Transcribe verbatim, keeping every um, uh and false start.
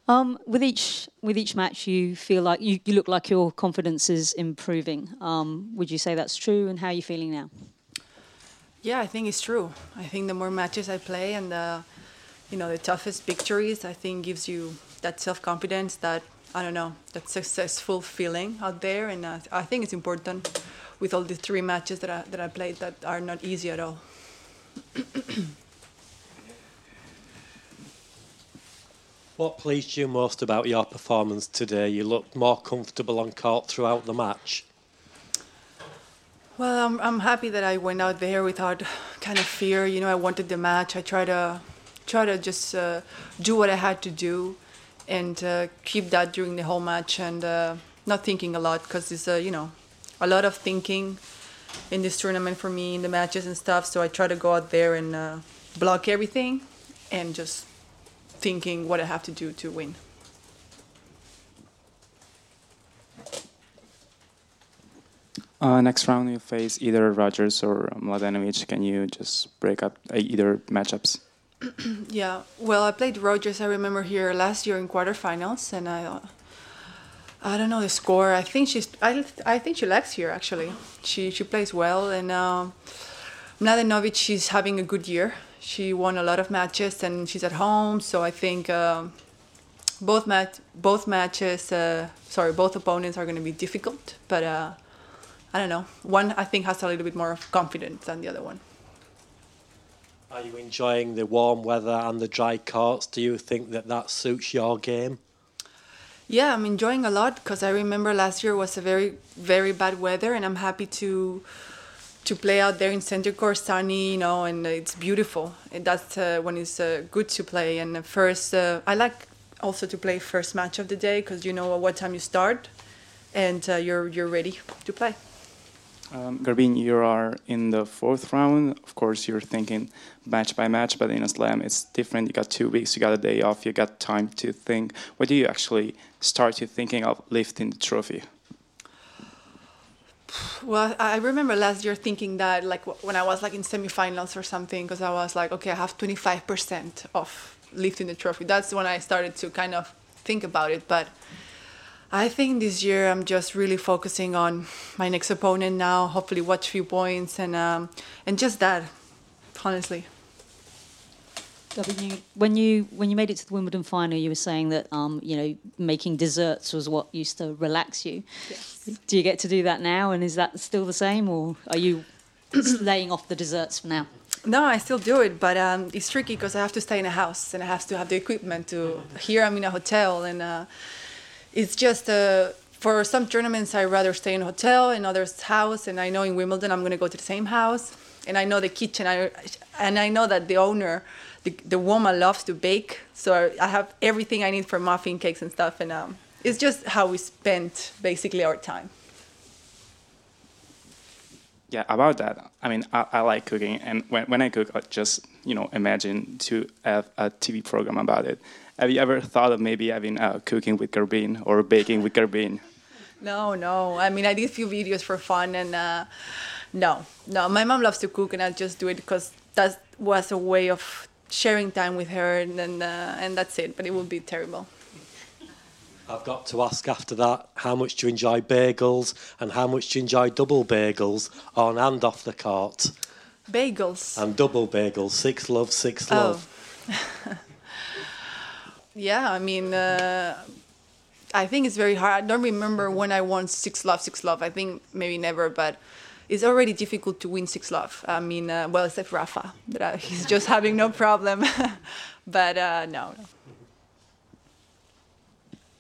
Um, with each with each match, you feel like you, you look like your confidence is improving. Um, would you say that's true? And how are you feeling now? Yeah, I think it's true. I think the more matches I play and the, you know, the toughest victories, I think gives you that self-confidence, that, I don't know, that successful feeling out there. And uh, I think it's important with all the three matches that I, that I played that are not easy at all. What pleased you most about your performance today? You looked more comfortable on court throughout the match. Well, I'm, I'm happy that I went out there without kind of fear. You know, I wanted the match. I tried to try to just uh, do what I had to do and uh, keep that during the whole match and uh, not thinking a lot, because it's, uh, you know, a lot of thinking in this tournament for me in the matches and stuff. So I try to go out there and uh, block everything and just thinking what I have to do to win. Uh, next round you face either Rogers or Mladenovic. Can you just break up uh, either matchups? Yeah, well, I played Rogers, I remember, here last year in quarterfinals, and I, uh, I don't know the score. I think she's, I, I think she likes here actually. She she plays well, and uh, Mladenovic, she's having a good year. She won a lot of matches, and she's at home, so I think uh, both mat both matches, uh, sorry, both opponents are going to be difficult, but uh, I don't know. One I think has a little bit more of confidence than the other one. Are you enjoying the warm weather and the dry courts? Do you think that that suits your game? Yeah, I'm enjoying a lot, because I remember last year was a very, very bad weather, and I'm happy to to play out there in center court, sunny, you know, and it's beautiful. And that's uh, when it's uh, good to play. And first, uh, I like also to play first match of the day, because you know what time you start, and uh, you're you're ready to play. Um, Garbine, you are in the fourth round. Of course, you're thinking match by match, but in a slam, it's different. You got two weeks, you got a day off, you got time to think. When do you actually start to thinking of lifting the trophy? Well, I remember last year thinking that, like, when I was like in semifinals or something, because I was like, okay, I have twenty-five percent of lifting the trophy. That's when I started to kind of think about it. But I think this year I'm just really focusing on my next opponent now, hopefully watch a few points, and um, and just that, honestly. W, when you when you made it to the Wimbledon final, you were saying that um, you know, making desserts was what used to relax you. Yes. Do you get to do that now, and is that still the same, or are you laying off the desserts for now? No, I still do it, but um, it's tricky because I have to stay in a house and I have to have the equipment to. Here I'm in a hotel, and uh, it's just uh, for some tournaments I rather stay in a hotel, in others house, and I know in Wimbledon I'm going to go to the same house, and I know the kitchen, I and I know that the owner. The, the woman loves to bake, so I have everything I need for muffin cakes and stuff, and um, it's just how we spend basically our time. Yeah, about that, I mean, I, I like cooking, and when, when I cook, I just, you know, imagine to have a T V program about it. Have you ever thought of maybe having uh, cooking with Garbine or baking with Garbine? No, no. I mean, I did a few videos for fun, and uh, no, no. My mom loves to cook, and I just do it because that was a way of sharing time with her, and and, uh, and that's it. But it would be terrible. I've got to ask after that, how much do you enjoy bagels and how much do you enjoy double bagels on and off the court? Bagels. And double bagels, six love, six love. Oh. Yeah, I mean, uh, I think it's very hard. I don't remember when I won six love, six love. I think maybe never, but it's already difficult to win six love. I mean, uh, well, except Rafa, but uh, he's just having no problem. But uh, no, no.